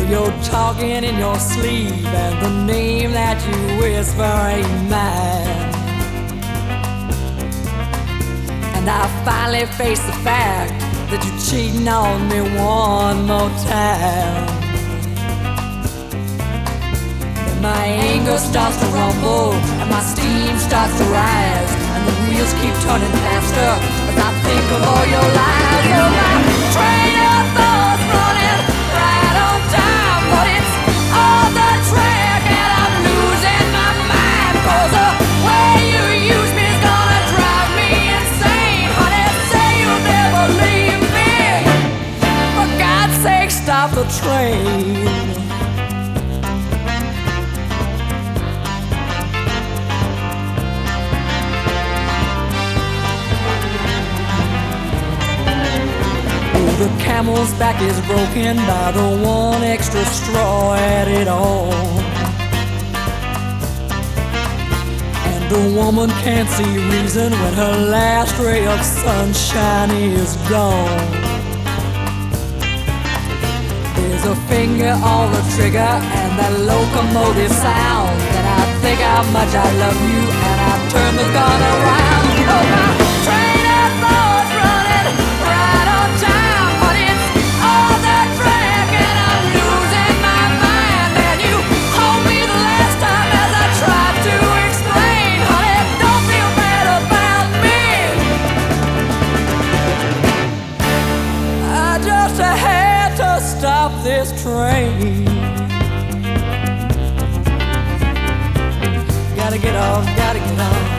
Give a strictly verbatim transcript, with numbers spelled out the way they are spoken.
You're talking in your sleep, and the name that you whisper ain't mine. And I finally face the fact that you're cheating on me one more time. And my anger starts to rumble, and my steam starts to rise, and the wheels keep turning faster as I think of all your lies. Oh, my train of thoughts running right on time, but it's on the track and I'm losing my mind. 'Cause the way you use me is gonna drive me insane. Honey, say you'll never leave me. For God's sake, stop the train. The camel's back is broken by the one extra straw added on. And the woman can't see reason when her last ray of sunshine is gone. There's a finger on the trigger and that locomotive sound, and I think how much I love you, and I turn the gun around. Oh, my train of thoughts running right on time. Stop this train. Gotta get off, gotta get on.